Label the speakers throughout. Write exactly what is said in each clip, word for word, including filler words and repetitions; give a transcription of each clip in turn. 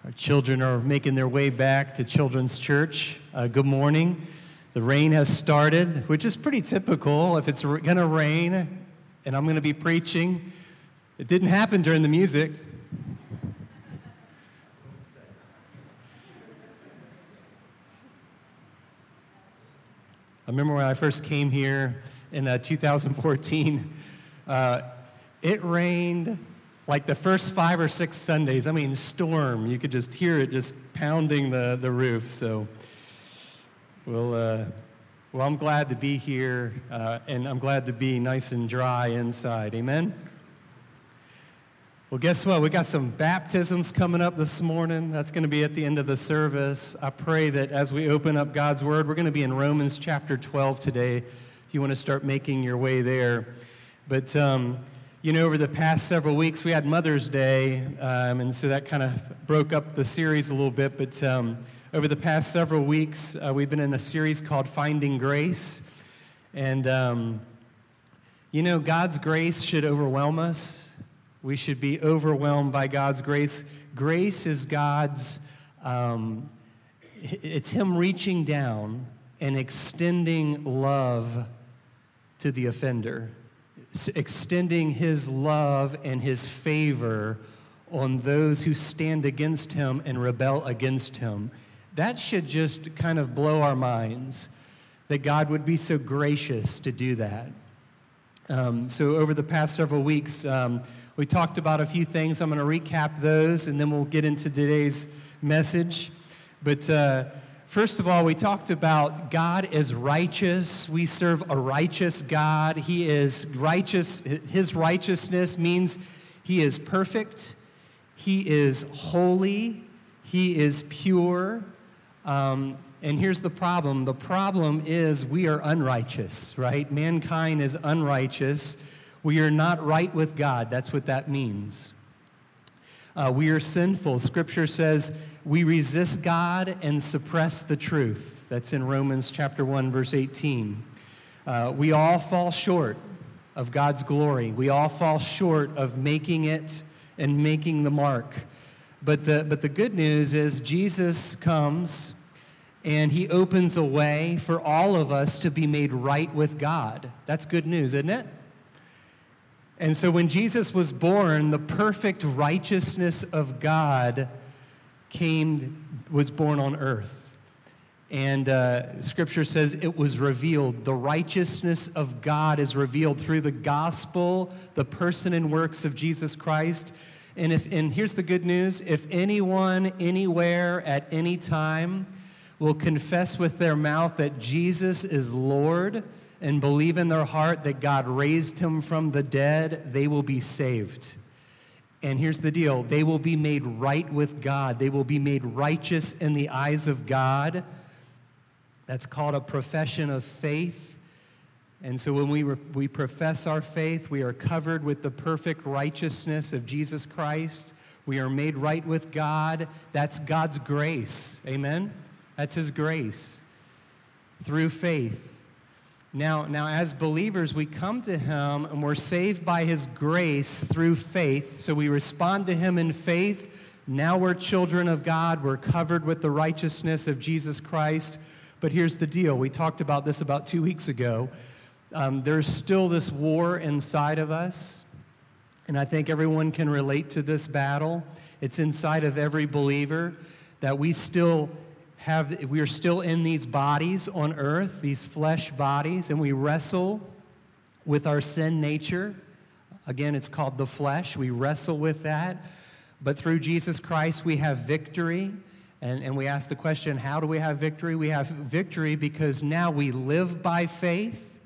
Speaker 1: Our children are making their way back to Children's Church. Uh, good morning. The rain has started, which is pretty typical if it's going to rain and I'm going to be preaching. It didn't happen during the music. I remember when I first came here in uh, two thousand fourteen, uh, it rained like the first five or six Sundays. I mean, storm. You could just hear it just pounding the, the roof. So, well, uh, well, I'm glad to be here, uh, and I'm glad to be nice and dry inside. Amen? Well, guess what? We got some baptisms coming up this morning. That's going to be at the end of the service. I pray that as we open up God's Word, we're going to be in Romans chapter twelve today, if you want to start making your way there. But, um, you know, over the past several weeks, we had Mother's Day, um, and so that kind of broke up the series a little bit. But um, over the past several weeks, uh, we've been in a series called Finding Grace. And, um, you know, God's grace should overwhelm us. We should be overwhelmed by God's grace. Grace is God's, um, it's Him reaching down and extending love to the offender, extending His love and His favor on those who stand against Him and rebel against Him. That should just kind of blow our minds, that God would be so gracious to do that. Um, so over the past several weeks, um, we talked about a few things. I'm going to recap those, and then we'll get into today's message. But uh, first of all, we talked about God is righteous. We serve a righteous God. He is righteous. His righteousness means He is perfect. He is holy. He is pure. Um, and here's the problem. The problem is we are unrighteous, right? Mankind is unrighteous. We are not right with God. That's what that means. Uh, we are sinful. Scripture says we resist God and suppress the truth. That's in Romans chapter one, verse eighteen. Uh, we all fall short of God's glory. We all fall short of making it and making the mark. But the, but the good news is Jesus comes and He opens a way for all of us to be made right with God. That's good news, isn't it? And so when Jesus was born, the perfect righteousness of God came, was born on earth. And uh, Scripture says it was revealed. The righteousness of God is revealed through the gospel, the person and works of Jesus Christ. And if and here's the good news, if anyone, anywhere, at any time will confess with their mouth that Jesus is Lord and believe in their heart that God raised Him from the dead, they will be saved. And here's the deal. They will be made right with God. They will be made righteous in the eyes of God. That's called a profession of faith. And so when we re- we profess our faith, we are covered with the perfect righteousness of Jesus Christ. We are made right with God. That's God's grace. Amen? That's His grace through faith. Now, now, as believers, we come to Him and we're saved by His grace through faith. So we respond to Him in faith. Now we're children of God. We're covered with the righteousness of Jesus Christ. But here's the deal. We talked about this about two weeks ago. Um, there's still this war inside of us. And I think everyone can relate to this battle. It's inside of every believer that we still Have, we are still in these bodies on earth, these flesh bodies, and we wrestle with our sin nature. Again, it's called the flesh. We wrestle with that. But through Jesus Christ, we have victory. And, and we ask the question, how do we have victory? We have victory because now we live by faith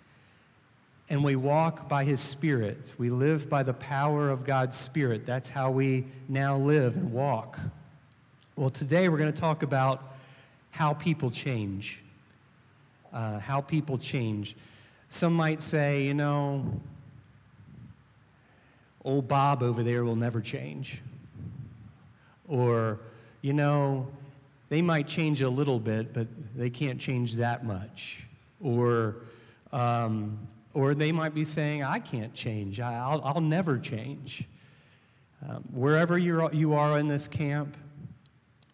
Speaker 1: and we walk by His Spirit. We live by the power of God's Spirit. That's how we now live and walk. Well, today we're going to talk about how people change. Uh, how people change. Some might say, you know, old Bob over there will never change. Or, you know, they might change a little bit, but they can't change that much. Or, um, or they might be saying, I can't change. I, I'll, I'll never change. Um, wherever you're, you are in this camp,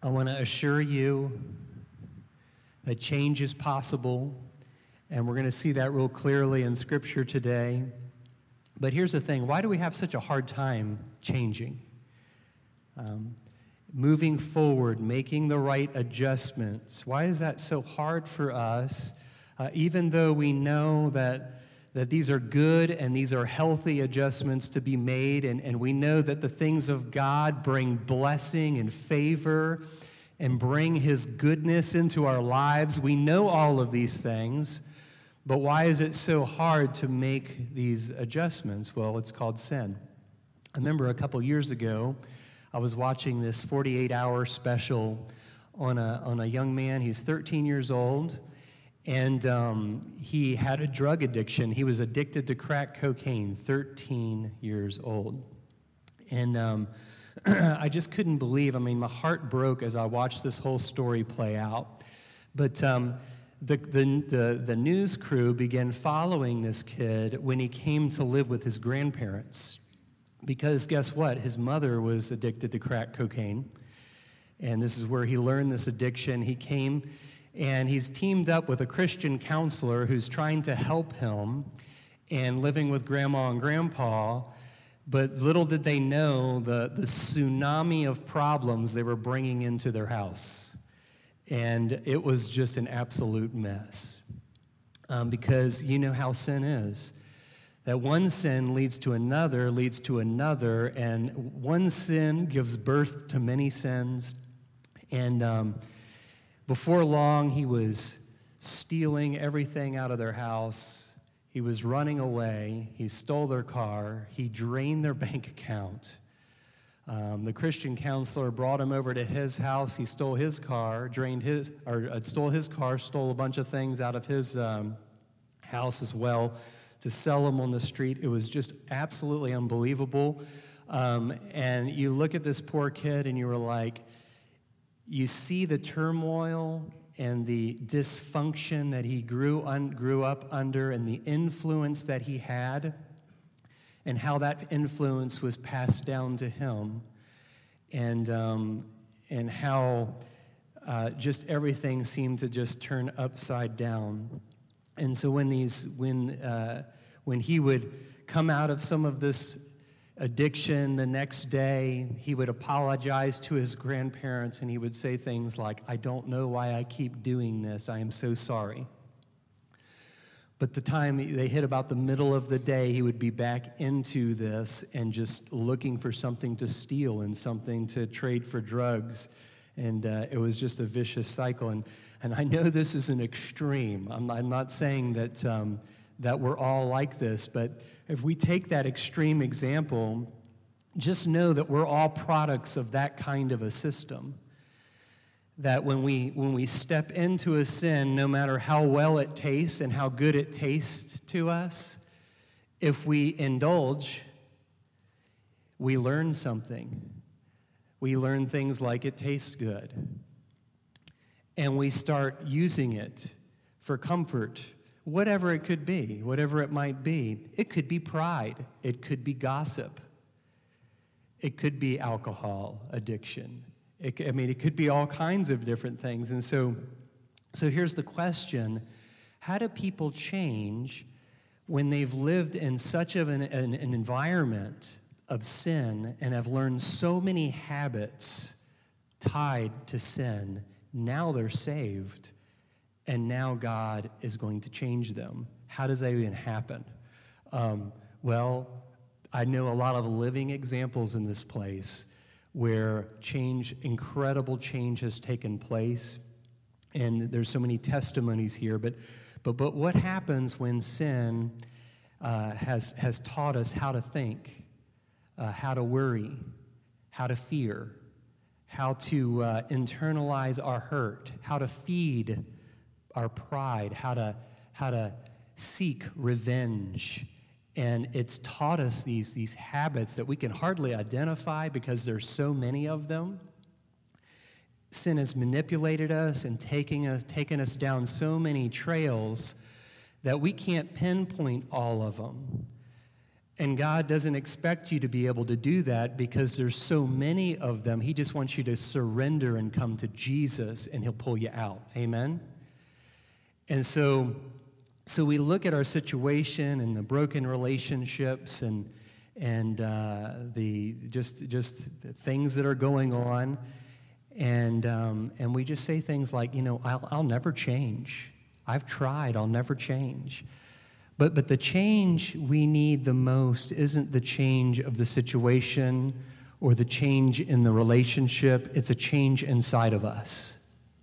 Speaker 1: I want to assure you that change is possible, and we're going to see that real clearly in Scripture today. But here's the thing. Why do we have such a hard time changing? Um, moving forward, making the right adjustments. Why is that so hard for us, uh, even though we know that, that these are good and these are healthy adjustments to be made, and, and we know that the things of God bring blessing and favor and bring His goodness into our lives. We know all of these things, but why is it so hard to make these adjustments? Well, it's called sin. I remember a couple years ago, I was watching this forty-eight hour special on a, on a young man. He's thirteen years old, and um, he had a drug addiction. He was addicted to crack cocaine, thirteen years old. And um, I just couldn't believe, I mean, my heart broke as I watched this whole story play out. But um, the, the, the, the news crew began following this kid when he came to live with his grandparents. Because guess what? His mother was addicted to crack cocaine. And this is where he learned this addiction. He came and he's teamed up with a Christian counselor who's trying to help him and living with grandma and grandpa. But little did they know the, the tsunami of problems they were bringing into their house. And it was just an absolute mess. Um, because you know how sin is. That one sin leads to another, leads to another, and one sin gives birth to many sins. And um, before long, he was stealing everything out of their house. He was running away. He stole their car. He drained their bank account. Um, the Christian counselor brought him over to his house. He stole his car, drained his, or uh, stole his car, stole a bunch of things out of his um, house as well to sell them on the street. It was just absolutely unbelievable. Um, and you look at this poor kid and you were like, you see the turmoil and the dysfunction that he grew un- grew up under and the influence that he had and how that influence was passed down to him and, um, and how uh, just everything seemed to just turn upside down. And so when these, when uh, when he would come out of some of this addiction the next day, he would apologize to his grandparents and he would say things like, "I don't know why I keep doing this. I am so sorry." But the time they hit about the middle of the day, he would be back into this and just looking for something to steal and something to trade for drugs. And uh, it was just a vicious cycle. And And I know this is an extreme. I'm, I'm not saying that um, that we're all like this, but if we take that extreme example, just know that we're all products of that kind of a system. That when we when we step into a sin, no matter how well it tastes and how good it tastes to us, if we indulge, we learn something. We learn things like it tastes good. And we start using it for comfort, whatever it could be, whatever it might be. It could be pride. It could be gossip. It could be alcohol addiction. It, I mean, it could be all kinds of different things. And so, so here's the question. How do people change when they've lived in such of an, an, an environment of sin and have learned so many habits tied to sin? Now they're saved, and now God is going to change them. How does that even happen? Um, well, I know a lot of living examples in this place where change, incredible change has taken place, and there's so many testimonies here. But, but, but what happens when sin uh, has has taught us how to think, uh, how to worry, how to fear? How to uh, internalize our hurt, how to feed our pride, how to how to seek revenge. And it's taught us these, these habits that we can hardly identify because there's so many of them. Sin has manipulated us and taking us, taken us down so many trails that we can't pinpoint all of them. And God doesn't expect you to be able to do that because there's so many of them. He just wants you to surrender and come to Jesus, and he'll pull you out. Amen? And so, so we look at our situation and the broken relationships and and uh, the just just the things that are going on, and um, and we just say things like, you know, I'll I'll never change. I've tried. I'll never change. But but the change we need the most isn't the change of the situation or the change in the relationship. It's a change inside of us.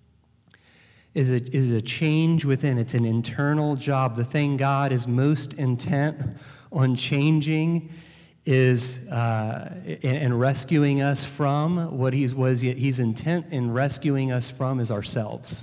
Speaker 1: Is a, is a change within. It's an internal job. The thing God is most intent on changing is uh, and, and rescuing us from, what he's, was, he's intent in rescuing us from is ourselves.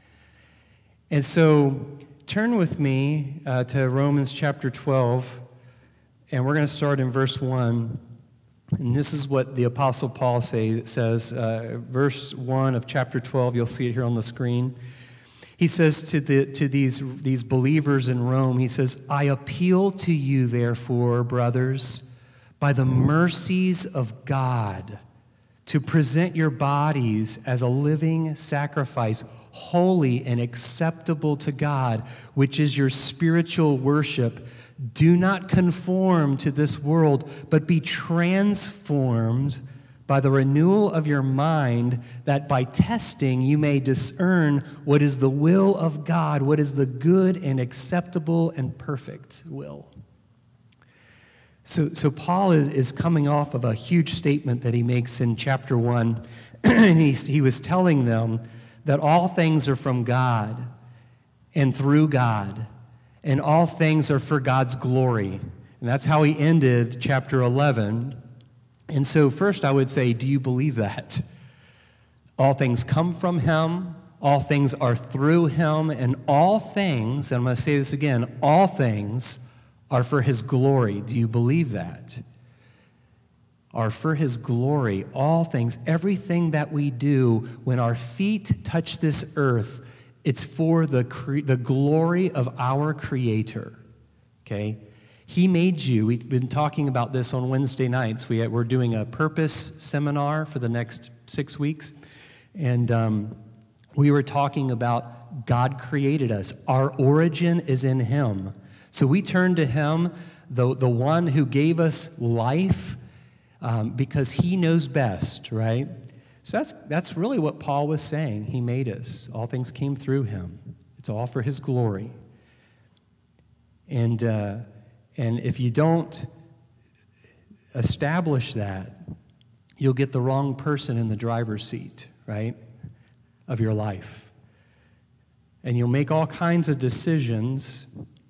Speaker 1: And so turn with me uh, to Romans chapter twelve, and we're going to start in verse one. And this is what the Apostle Paul say, says, uh, verse one of chapter twelve, you'll see it here on the screen. He says to the to these, these believers in Rome, he says, I appeal to you, therefore, brothers, by the mercies of God, to present your bodies as a living sacrifice, holy and acceptable to God, which is your spiritual worship. Do not conform to this world, but be transformed by the renewal of your mind, that by testing you may discern what is the will of God, what is the good and acceptable and perfect will. So, so Paul is, is coming off of a huge statement that he makes in chapter one, and he, he was telling them that all things are from God and through God, and all things are for God's glory. And that's how he ended chapter eleven. And so first I would say, do you believe that? All things come from him, all things are through him, and all things, and I'm going to say this again, all things are for his glory. Do you believe that? Are for his glory. All things, everything that we do, when our feet touch this earth, it's for the cre- the glory of our Creator. Okay? He made you. We've been talking about this on Wednesday nights. We, we're doing a purpose seminar for the next six weeks. And um, we were talking about God created us. Our origin is in him. So we turn to him, the, the one who gave us life, um, because he knows best, right? So that's, that's really what Paul was saying. He made us. All things came through him. It's all for his glory. And... Uh, And if you don't establish that, you'll get the wrong person in the driver's seat, right, of your life. And you'll make all kinds of decisions,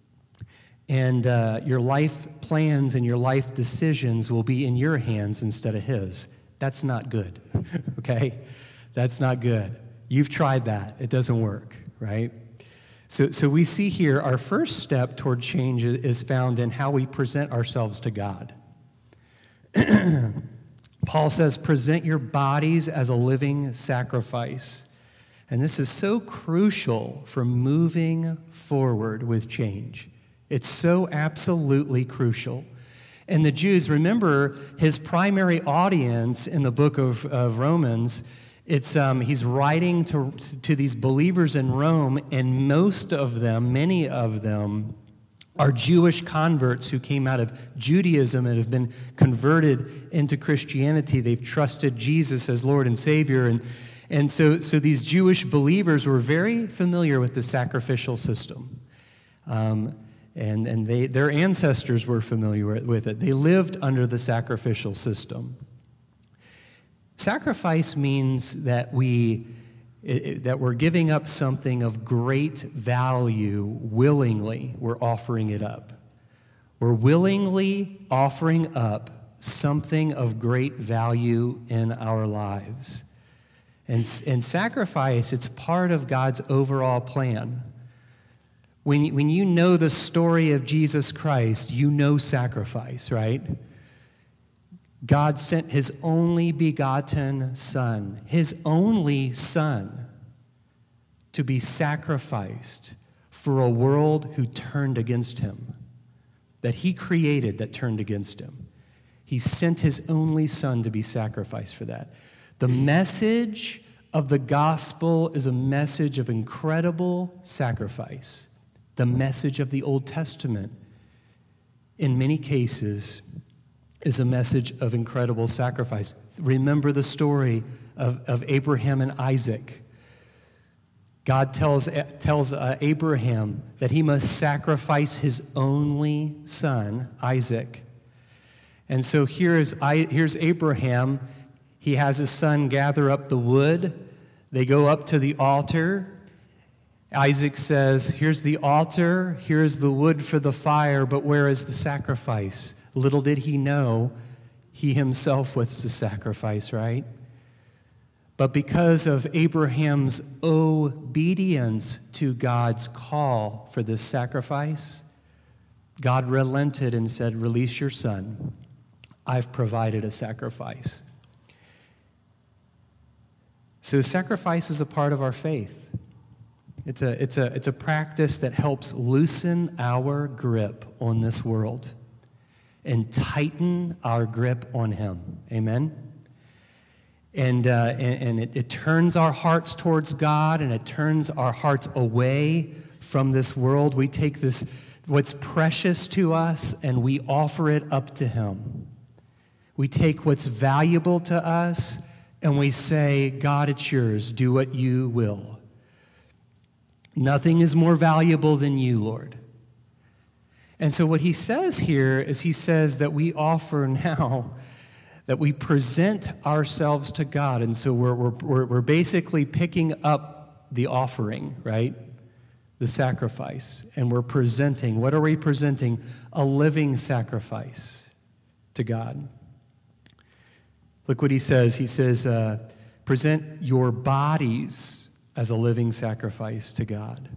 Speaker 1: and uh, your life plans and your life decisions will be in your hands instead of his. That's not good, okay? That's not good. You've tried that. It doesn't work, right? So, so we see here our first step toward change is found in how we present ourselves to God. Paul says, present your bodies as a living sacrifice. And this is so crucial for moving forward with change. It's so absolutely crucial. And the Jews, remember, his primary audience in the book of, of Romans, It's um, he's writing to to these believers in Rome, and most of them, many of them, are Jewish converts who came out of Judaism and have been converted into Christianity. They've trusted Jesus as Lord and Savior, and and so so these Jewish believers were very familiar with the sacrificial system, um, and and they their ancestors were familiar with it. They lived under the sacrificial system. Sacrifice means that we it, that we're giving up something of great value willingly. We're offering it up. We're willingly offering up something of great value in our lives. And, and sacrifice, it's part of God's overall plan. When, when you know the story of Jesus Christ, you know sacrifice, right? God sent his only begotten Son, his only Son, to be sacrificed for a world who turned against him. that he created that turned against him. He sent his only son to be sacrificed for that. The message of the gospel is a message of incredible sacrifice. The message of the Old Testament, in many cases, is a message of incredible sacrifice. Remember the story of, of Abraham and Isaac. God tells, tells uh, Abraham that he must sacrifice his only son, Isaac. And so here's, here's Abraham. He has his son gather up the wood. They go up to the altar. Isaac says, here's the altar, here's the wood for the fire, but where is the sacrifice? Little did he know, he himself was the sacrifice, right? But because of Abraham's obedience to God's call for this sacrifice, God relented and said, release your son. I've provided a sacrifice. So sacrifice is a part of our faith. It's a, it's a, it's a practice that helps loosen our grip on this world and tighten our grip on him. Amen? And, uh, and, and it, it turns our hearts towards God, and it turns our hearts away from this world. We take this, what's precious to us, and we offer it up to him. We take what's valuable to us, and we say, God, it's yours. Do what you will. Nothing is more valuable than you, Lord. And so what he says here is he says that we offer now, that we present ourselves to God. And so we're, we're, we're basically picking up the offering, right? The sacrifice. And we're presenting, what are we presenting? A living sacrifice to God. Look what he says. He says, uh, present your bodies as a living sacrifice to God.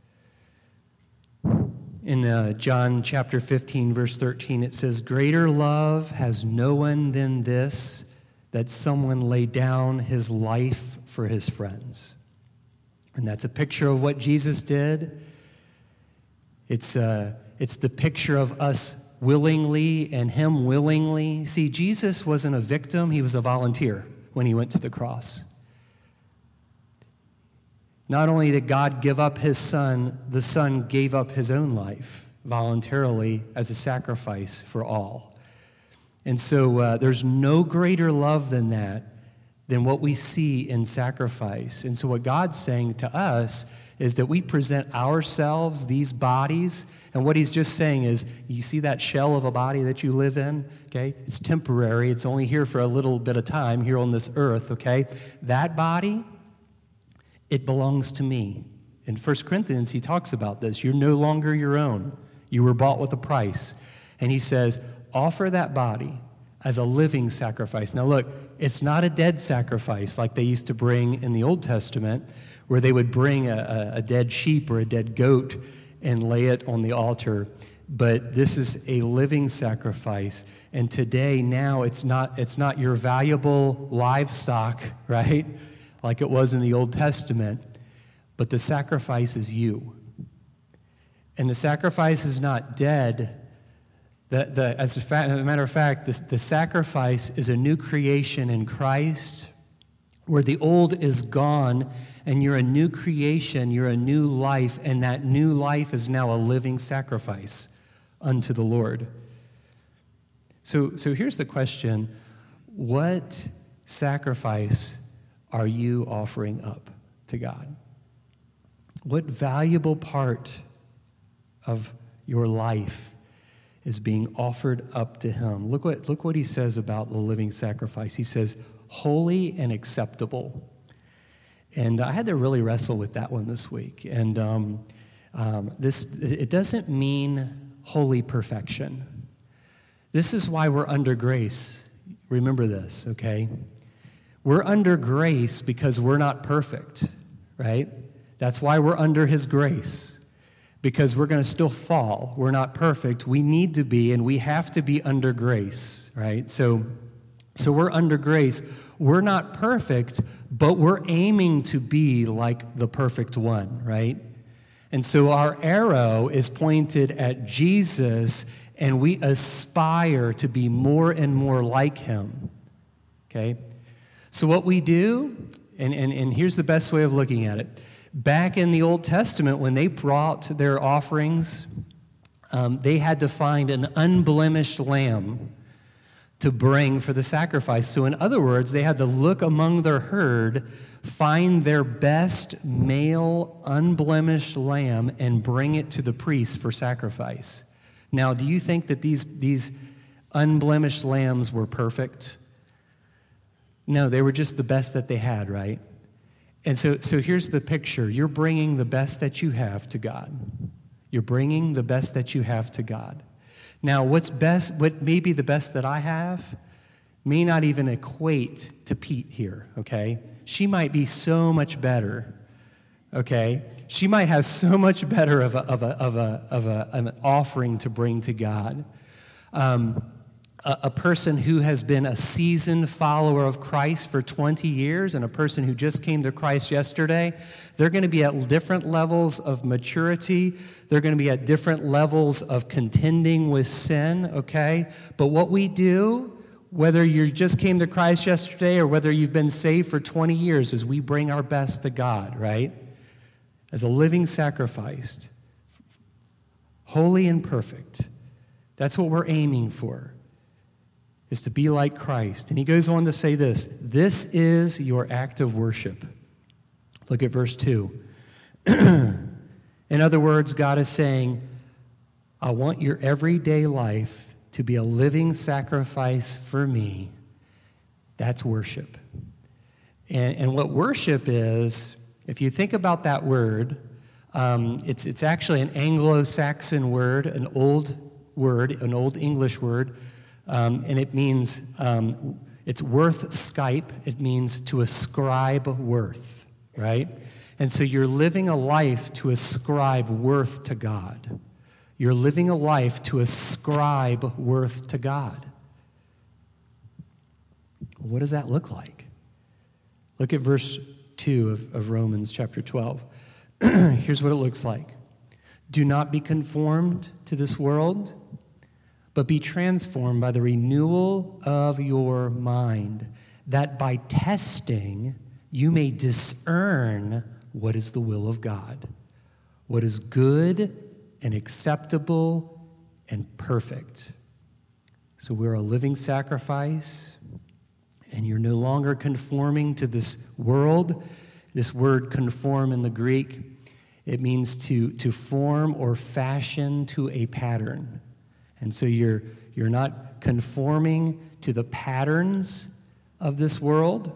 Speaker 1: In uh, John chapter fifteen, verse thirteen, it says, greater love has no one than this, that someone lay down his life for his friends. And that's a picture of what Jesus did. It's, uh, it's the picture of us willingly and him willingly. See, Jesus wasn't a victim, he was a volunteer when he went to the cross. Not only did God give up his son, the son gave up his own life voluntarily as a sacrifice for all. And so uh, there's no greater love than that, than what we see in sacrifice. And so what God's saying to us is that we present ourselves, these bodies, and what he's just saying is, you see that shell of a body that you live in, okay? It's temporary. It's only here for a little bit of time here on this earth, okay? That body, it belongs to me. In First Corinthians, he talks about this. You're no longer your own. You were bought with a price. And he says, offer that body as a living sacrifice. Now look, it's not a dead sacrifice like they used to bring in the Old Testament, where they would bring a, a dead sheep or a dead goat and lay it on the altar. But this is a living sacrifice. And today, now, it's not, it's not your valuable livestock, right? Like it was in the Old Testament, but the sacrifice is you. And the sacrifice is not dead. The, the, as a, fact, as a matter of fact, the, the sacrifice is a new creation in Christ, where the old is gone, and you're a new creation, you're a new life, and that new life is now a living sacrifice unto the Lord. So, so here's the question. What sacrifice are you offering up to God? What valuable part of your life is being offered up to him? Look what, look what he says about the living sacrifice. He says, holy and acceptable. And I had to really wrestle with that one this week. And um, um, this it doesn't mean holy perfection. This is why we're under grace. Remember this, okay? We're under grace because we're not perfect, right? That's why we're under his grace, because we're going to still fall. We're not perfect. We need to be, and we have to be under grace, right? So, so we're under grace. We're not perfect, but we're aiming to be like the perfect one, right? And so our arrow is pointed at Jesus, and we aspire to be more and more like him, okay? So what we do, and, and, and here's the best way of looking at it. Back in the Old Testament, when they brought their offerings, um, they had to find an unblemished lamb to bring for the sacrifice. So in other words, they had to look among their herd, find their best male unblemished lamb, and bring it to the priest for sacrifice. Now, do you think that these, these unblemished lambs were perfect? No, they were just the best that they had, right? And so, so here's the picture. You're bringing the best that you have to God. You're bringing the best that you have to God. Now, what's best, what may be the best that I have, may not even equate to Pete here, okay? She might be so much better, okay? She might have so much better of a, of a, of a, of a, an offering to bring to God. Um, a, a person who has been a seasoned follower of Christ for twenty years and a person who just came to Christ yesterday, they're going to be at different levels of maturity. They're going to be at different levels of contending with sin, okay? But what we do, whether you just came to Christ yesterday or whether you've been saved for twenty years, is we bring our best to God, right? As a living sacrifice, holy and perfect. That's what we're aiming for, is to be like Christ. And he goes on to say this, this is your act of worship. Look at verse two. In other words, God is saying, I want your everyday life to be a living sacrifice for me. That's worship. And, and what worship is, if you think about that word, um, it's, it's actually an Anglo-Saxon word, an old word, an old English word, um, and it means, um, it's worth Skype. It means to ascribe worth, right? And so you're living a life to ascribe worth to God. You're living a life to ascribe worth to God. What does that look like? Look at verse two of, of Romans chapter twelve. Here's what it looks like. Do not be conformed to this world, but be transformed by the renewal of your mind, that by testing you may discern what is the will of God, what is good and acceptable and perfect. So we're a living sacrifice, and you're no longer conforming to this world. This word conform in the Greek, it means to, to form or fashion to a pattern. And so you're, you're not conforming to the patterns of this world,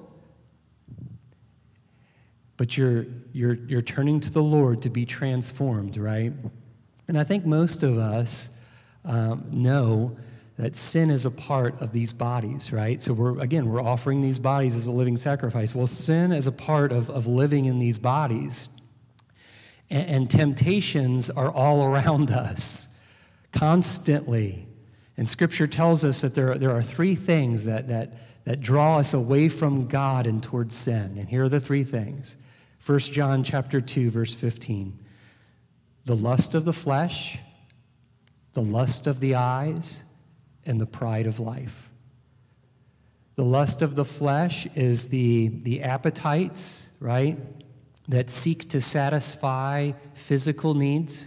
Speaker 1: but you're, you're, you're turning to the Lord to be transformed, right? And I think most of us um, know that sin is a part of these bodies, right? So we're, again, we're offering these bodies as a living sacrifice. Well, sin is a part of, of living in these bodies. And, and temptations are all around us, constantly. And Scripture tells us that there, there are three things that, that, that draw us away from God and towards sin. And here are the three things. First John chapter two, verse fifteen. The lust of the flesh, the lust of the eyes, and the pride of life. The lust of the flesh is the, the appetites, right, that seek to satisfy physical needs,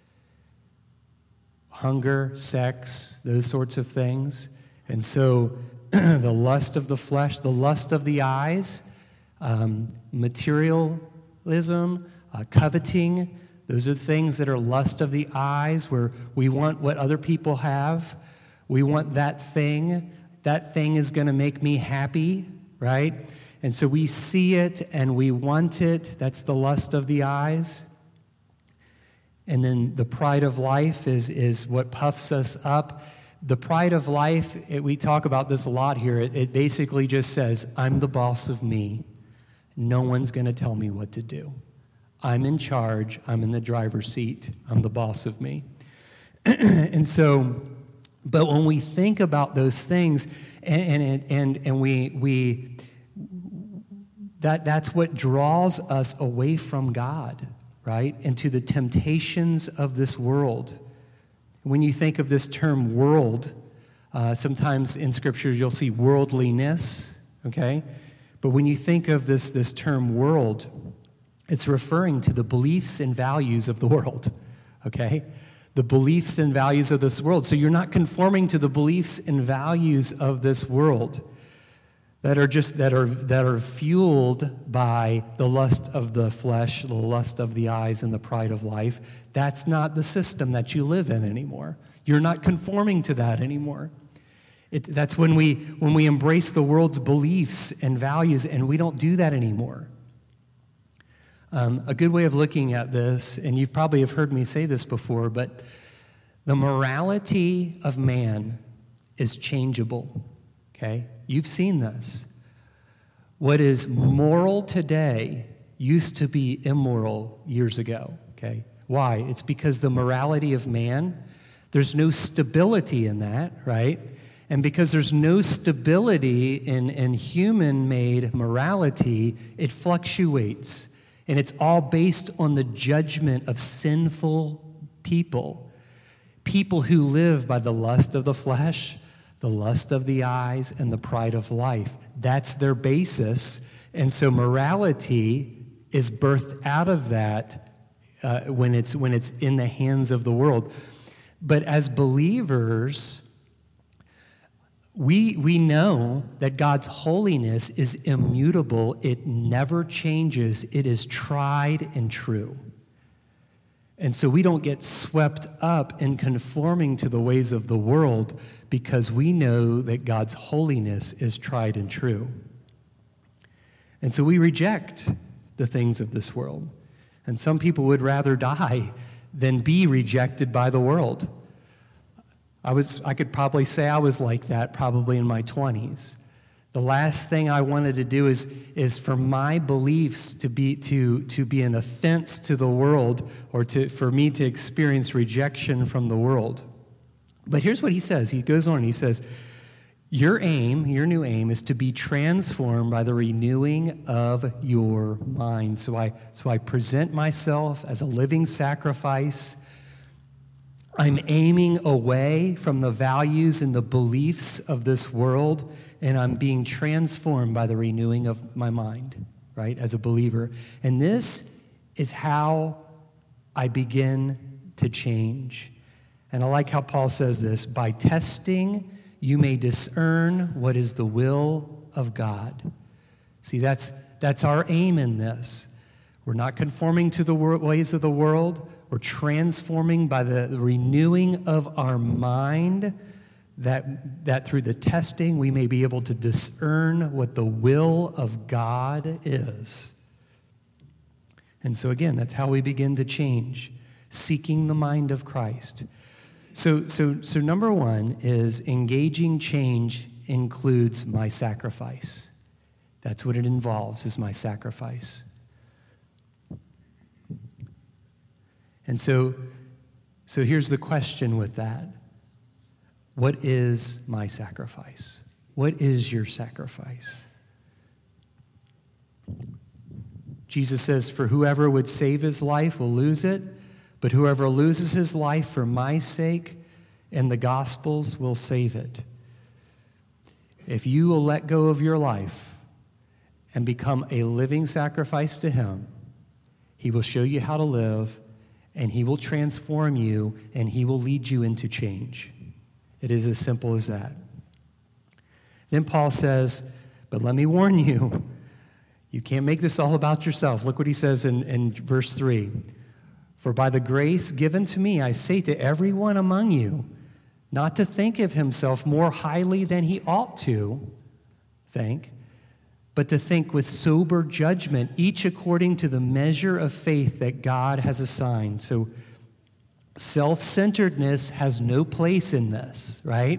Speaker 1: hunger, sex, those sorts of things. And so the lust of the flesh, the lust of the eyes, um, materialism, uh, coveting, those are things that are lust of the eyes, where we want what other people have. We want that thing. That thing is going to make me happy, right? And so we see it and we want it. That's the lust of the eyes. And then the pride of life is, is what puffs us up. The pride of life, it, we talk about this a lot here. It, it basically just says, I'm the boss of me. No one's going to tell me what to do. I'm in charge. I'm in the driver's seat. I'm the boss of me. And so, but when we think about those things, and and and, and we we that that's what draws us away from God, right? Into the temptations of this world. When you think of this term world, uh, sometimes in Scripture you'll see worldliness, okay? But when you think of this, this term world, it's referring to the beliefs and values of the world, okay? The beliefs and values of this world. So you're not conforming to the beliefs and values of this world that are just that are that are fueled by the lust of the flesh, the lust of the eyes, and the pride of life. That's not the system that you live in anymore. You're not conforming to that anymore. It, that's when we when we embrace the world's beliefs and values, and we don't do that anymore. Um, a good way of looking at this, and you probably have heard me say this before, but the morality of man is changeable, okay? You've seen this. What is moral today used to be immoral years ago, okay? Why? It's because the morality of man, there's no stability in that, right? And because there's no stability in, in human-made morality, it fluctuates. And it's all based on the judgment of sinful people. People who live by the lust of the flesh, the lust of the eyes, and the pride of life. That's their basis. And so morality is birthed out of that uh, when it's when it's in the hands of the world. But as believers, we we know that God's holiness is immutable. It never changes. It is tried and true. And so we don't get swept up in conforming to the ways of the world because we know that God's holiness is tried and true. And so we reject the things of this world. And some people would rather die than be rejected by the world. I was I could probably say I was like that probably in my twenties. The last thing I wanted to do is, is for my beliefs to be to, to be an offense to the world or to for me to experience rejection from the world. But here's what he says. He goes on, he says, your aim, your new aim is to be transformed by the renewing of your mind. So I so I present myself as a living sacrifice. I'm aiming away from the values and the beliefs of this world, and I'm being transformed by the renewing of my mind, right, as a believer. And this is how I begin to change. And I like how Paul says this, by testing, you may discern what is the will of God. See, that's that's our aim in this. We're not conforming to the ways of the world. We're transforming by the renewing of our mind, that, that through the testing we may be able to discern what the will of God is. And so again, that's how we begin to change, seeking the mind of Christ. So, so, so number one is engaging change includes my sacrifice. That's what it involves, is my sacrifice. And so, so here's the question with that. What is my sacrifice? What is your sacrifice? Jesus says, for whoever would save his life will lose it, but whoever loses his life for my sake and the gospel's will save it. If you will let go of your life and become a living sacrifice to him, he will show you how to live, and he will transform you, and he will lead you into change. It is as simple as that. Then Paul says, but let me warn you, you can't make this all about yourself. Look what he says in, in verse three. For by the grace given to me, I say to everyone among you, not to think of himself more highly than he ought to think, but to think with sober judgment, each according to the measure of faith that God has assigned. So self-centeredness has no place in this, right?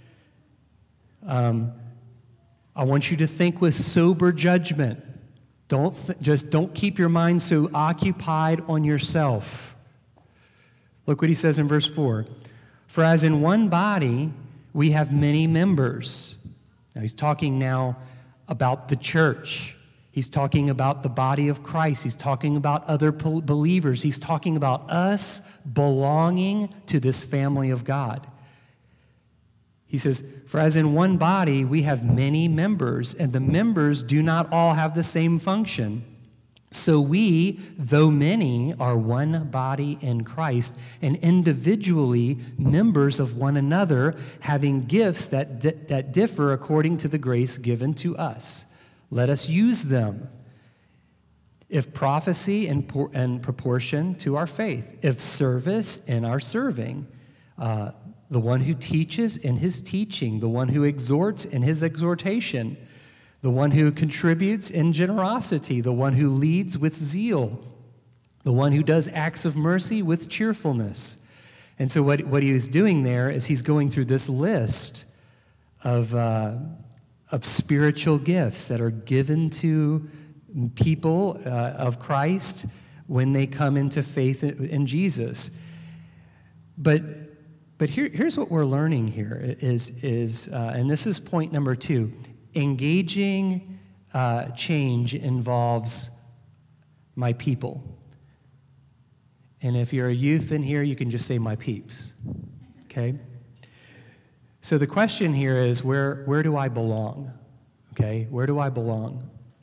Speaker 1: Um, I want you to think with sober judgment. Don't th- just don't keep your mind so occupied on yourself. Look what he says in verse four. For as in one body we have many members. Now he's talking now about the church. He's talking about the body of Christ. He's talking about other believers. He's talking about us belonging to this family of God. He says, for as in one body we have many members, and the members do not all have the same function. So we, though many, are one body in Christ, and individually members of one another, having gifts that, di- that differ according to the grace given to us. Let us use them. If prophecy, in, por- in proportion to our faith. If service, in our serving. Uh, the one who teaches in his teaching. The one who exhorts in his exhortation. The one who contributes in generosity, the one who leads with zeal, the one who does acts of mercy with cheerfulness. And so what, what he is doing there is he's going through this list of, uh, of spiritual gifts that are given to people uh, of Christ when they come into faith in, in Jesus. But but here, here's what we're learning here is, is uh, and this is point number two, engaging uh, change involves my people. And if you're a youth in here, you can just say my peeps, okay? So the question here is, where, where do I belong, okay? Where do I belong?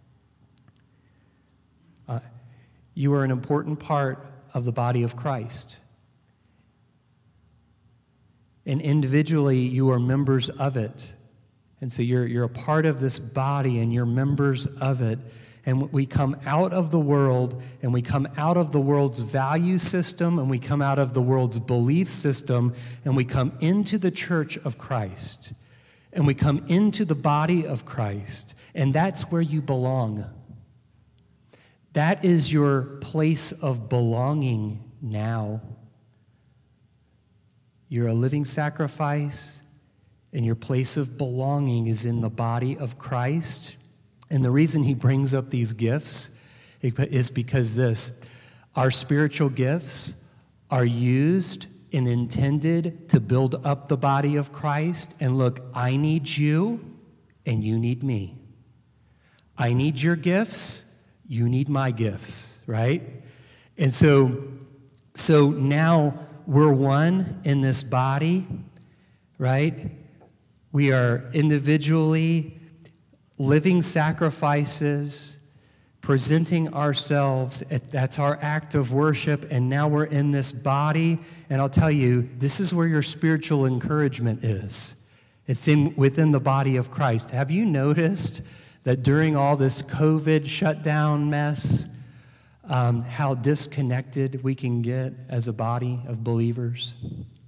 Speaker 1: Uh, you are an important part of the body of Christ. And individually, you are members of it. And so you're, you're a part of this body, and you're members of it. And we come out of the world, and we come out of the world's value system, and we come out of the world's belief system, and we come into the church of Christ. And we come into the body of Christ. And that's where you belong. That is your place of belonging now. You're a living sacrifice, and your place of belonging is in the body of Christ. And the reason he brings up these gifts is because this, our spiritual gifts are used and intended to build up the body of Christ. And look, I need you, and you need me. I need your gifts, you need my gifts, right? And so, so now we're one in this body, right? We are individually living sacrifices, presenting ourselves. That's our act of worship, and now we're in this body. And I'll tell you, this is where your spiritual encouragement is. It's in within the body of Christ. Have you noticed that during all this COVID shutdown mess, um, how disconnected we can get as a body of believers?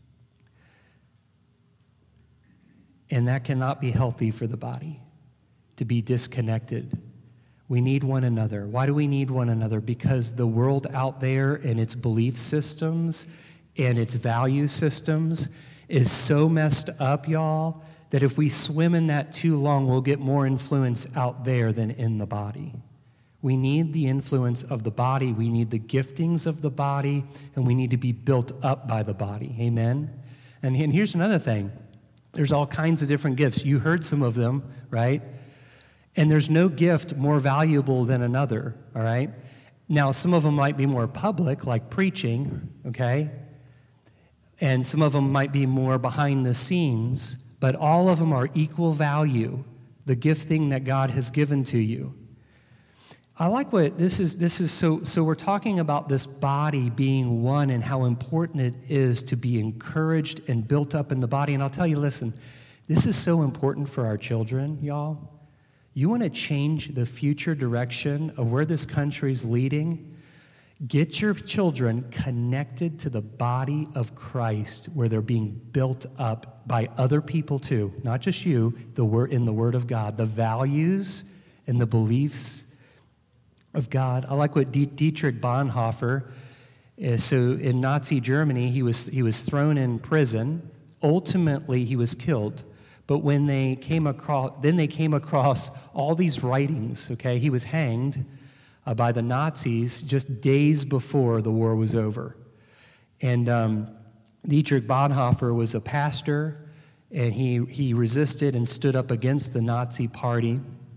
Speaker 1: And that cannot be healthy for the body, to be disconnected. We need one another. Why do we need one another? Because the world out there and its belief systems and its value systems is so messed up, y'all, that if we swim in that too long, we'll get more influence out there than in the body. We need the influence of the body. We need the giftings of the body, and we need to be built up by the body. Amen? And, and here's another thing. There's all kinds of different gifts. You heard some of them, right? And there's no gift more valuable than another, all right? Now, some of them might be more public, like preaching, okay? And some of them might be more behind the scenes, but all of them are equal value, the gifting that God has given to you. I like what this is. This is so, so we're talking about this body being one and how important it is to be encouraged and built up in the body. And I'll tell you, listen, this is so important for our children, y'all. You want to change the future direction of where this country's leading? Get your children connected to the body of Christ, where they're being built up by other people too, not just you, the word in the Word of God, the values and the beliefs of God. I like what Dietrich Bonhoeffer is. So in Nazi Germany, he was he was thrown in prison. Ultimately, he was killed. But when they came across, then they came across all these writings. Okay, he was hanged uh, by the Nazis just days before the war was over. And um, Dietrich Bonhoeffer was a pastor, and he he resisted and stood up against the Nazi party.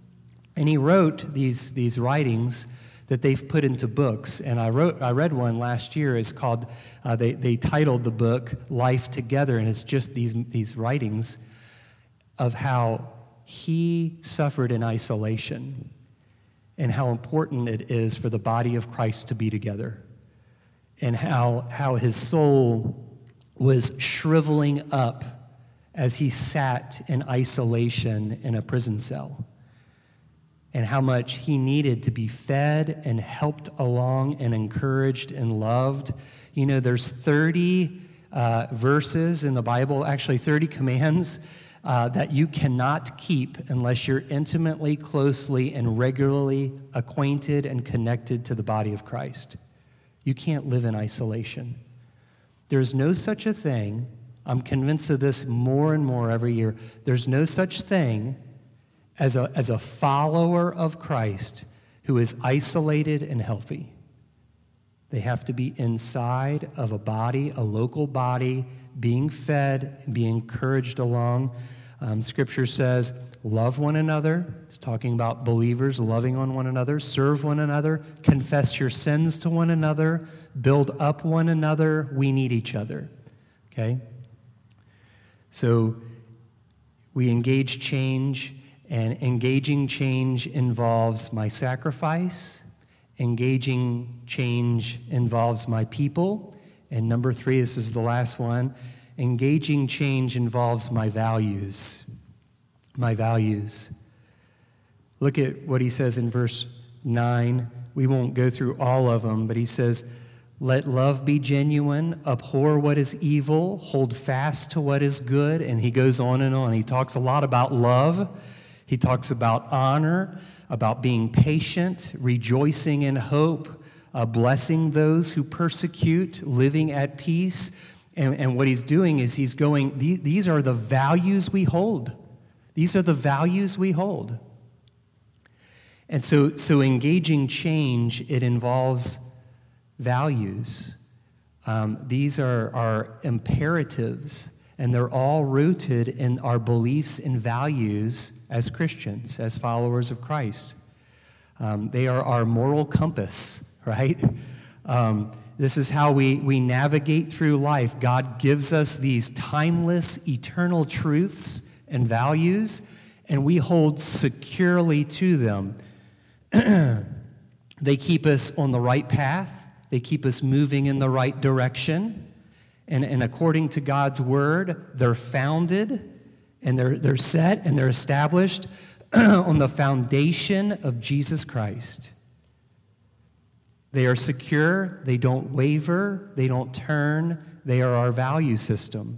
Speaker 1: And he wrote these, these writings that they've put into books. And I wrote, I read one last year. It's called, uh, they, they titled the book Life Together, and it's just these, these writings of how he suffered in isolation and how important it is for the body of Christ to be together, and how, how his soul was shriveling up as he sat in isolation in a prison cell, and how much he needed to be fed and helped along and encouraged and loved. You know, there's thirty uh, verses in the Bible, actually thirty commands, uh, that you cannot keep unless you're intimately, closely, and regularly acquainted and connected to the body of Christ. You can't live in isolation. There's no such a thing, I'm convinced of this more and more every year, there's no such thing as a, as a follower of Christ who is isolated and healthy. They have to be inside of a body, a local body, being fed and being encouraged along. Um, scripture says, love one another. It's talking about believers loving on one another. Serve one another. Confess your sins to one another. Build up one another. We need each other. Okay? So we engage change, and engaging change involves my sacrifice. Engaging change involves my people. And number three, this is the last one, engaging change involves my values. My values. Look at what he says in verse nine. We won't go through all of them, but he says, let love be genuine, abhor what is evil, hold fast to what is good. And he goes on and on. He talks a lot about love. He talks about honor, about being patient, rejoicing in hope, uh, blessing those who persecute, living at peace. And, and what he's doing is he's going, these, these are the values we hold. These are the values we hold. And so, so engaging change, it involves values. Um, these are, are imperatives, and they're all rooted in our beliefs and values as Christians, as followers of Christ. Um, they are our moral compass, right? Um, this is how we, we navigate through life. God gives us these timeless, eternal truths and values, and we hold securely to them. They keep us on the right path. They keep us moving in the right direction. And, and according to God's word, they're founded, and they're, they're set, and they're established on the foundation of Jesus Christ. They are secure. They don't waver. They don't turn. They are our value system.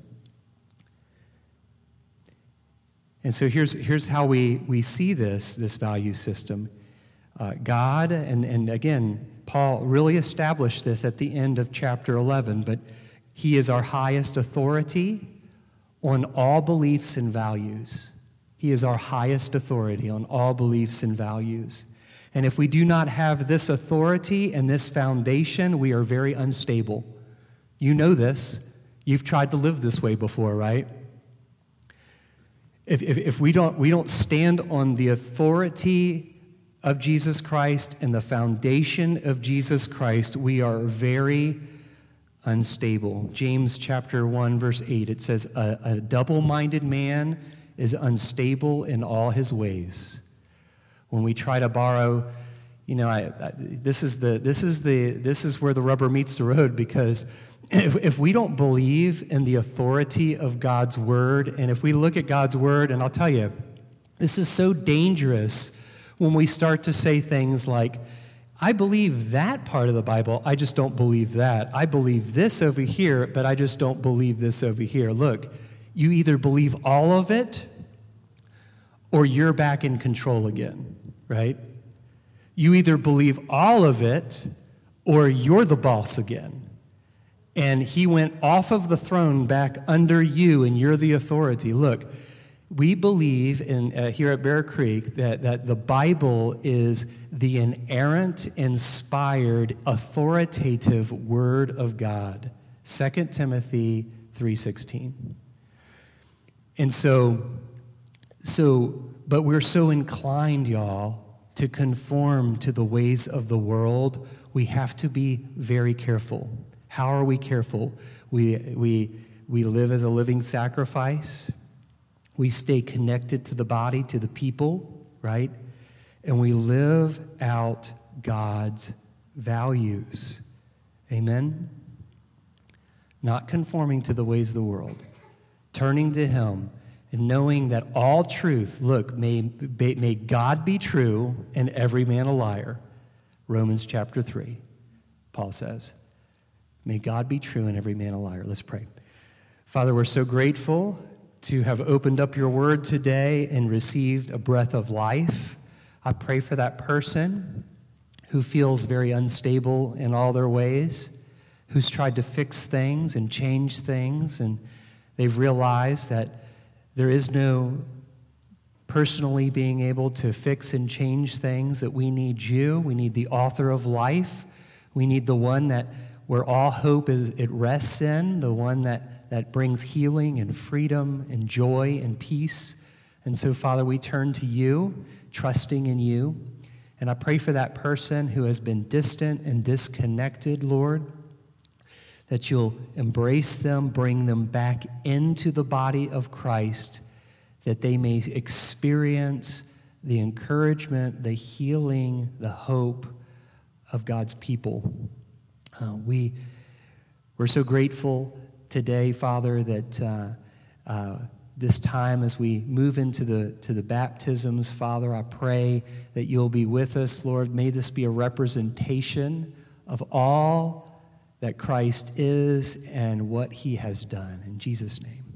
Speaker 1: And so here's, here's how we, we see this, this value system. Uh, God, and, and again, Paul really established this at the end of chapter eleven, but he is our highest authority on all beliefs and values. He is our highest authority on all beliefs and values. And if we do not have this authority and this foundation, we are very unstable. You know this. You've tried to live this way before, right? If, if, if we don't, we don't stand on the authority of Jesus Christ and the foundation of Jesus Christ, we are very unstable. James chapter one, verse eight, it says, a, a double-minded man is unstable in all his ways. When we try to borrow, you know, I, I, this is the this is the this is where the rubber meets the road, because if, if we don't believe in the authority of God's word, and if we look at God's word, and I'll tell you, this is so dangerous when we start to say things like, I believe that part of the Bible, I just don't believe that. I believe this over here, but I just don't believe this over here. Look, you either believe all of it or you're back in control again, right? You either believe all of it or you're the boss again. And he went off of the throne back under you, and you're the authority. Look, we believe in uh, here at Bear Creek that, that the Bible is the inerrant, inspired, authoritative Word of God. Second Timothy three sixteen. And so, so, but we're so inclined, y'all, to conform to the ways of the world, we have to be very careful. How are we careful? We, we, we live as a living sacrifice. We stay connected to the body, to the people, right? And we live out God's values. Amen? Not conforming to the ways of the world. Turning to Him and knowing that all truth, look, may, may God be true and every man a liar. Romans chapter three, Paul says. May God be true and every man a liar. Let's pray. Father, we're so grateful to have opened up your word today and received a breath of life. I pray for that person who feels very unstable in all their ways, who's tried to fix things and change things, and they've realized that there is no personally being able to fix and change things, that we need you. We need the author of life. We need the one that where all hope is it rests in, the one that, that brings healing and freedom and joy and peace. And so, Father, we turn to you, trusting in you. And I pray for that person who has been distant and disconnected, Lord, that you'll embrace them, bring them back into the body of Christ, that they may experience the encouragement, the healing, the hope of God's people. Uh, we, we're so grateful today, Father, that uh, uh, this time as we move into the, to the baptisms, Father, I pray that you'll be with us, Lord. May this be a representation of all that Christ is and what he has done. In Jesus' name.